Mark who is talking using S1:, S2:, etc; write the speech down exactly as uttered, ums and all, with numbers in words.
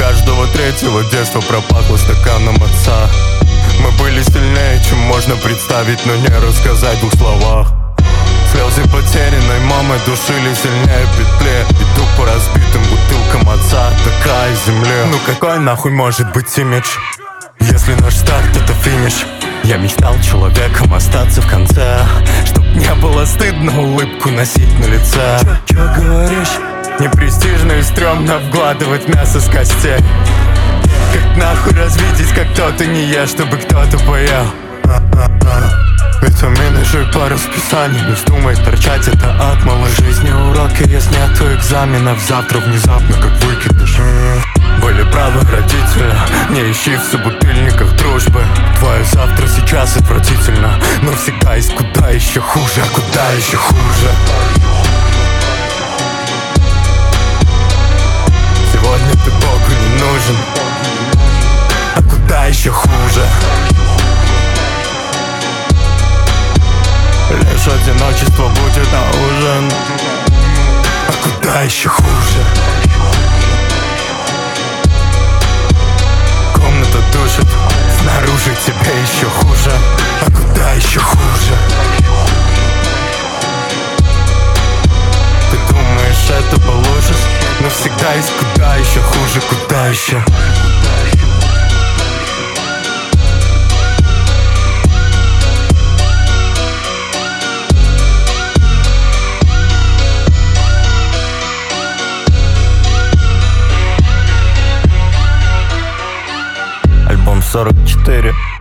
S1: каждого третьего детства пропахло стаканом отца. Мы были сильнее, чем можно представить, но не рассказать в двух словах. Слезы потерянной мамы душили сильнее петли. Иду по разбитым бутылкам отца до края земли. Ну какой нахуй может быть имидж, если наш старт это финиш? Я мечтал человеком остаться в конце, чтоб не было стыдно улыбку носить на лице. Чё, чё говоришь? Не престижно и стрёмно вгладывать мясо с костей. Как нахуй развидеть, как кто-то не ешь, чтобы кто-то поел? Витамины жуй по расписанию, не вздумай торчать, это ад малой жизни. Уроки, если нету экзаменов, завтра внезапно как выкидыш. Были правы родители, не ищи в собутыльниках дружбы. Твое завтра сейчас отвратительно, но всегда есть куда еще хуже. А куда еще хуже? Сегодня ты Богу не нужен. А куда еще хуже? Лишь одиночество будет на ужин. А куда еще хуже? Комната душит, снаружи тебе еще хуже. А куда еще хуже? Ты думаешь, это получишь, но всегда есть куда еще хуже. Куда еще? Альбом сорок четыре.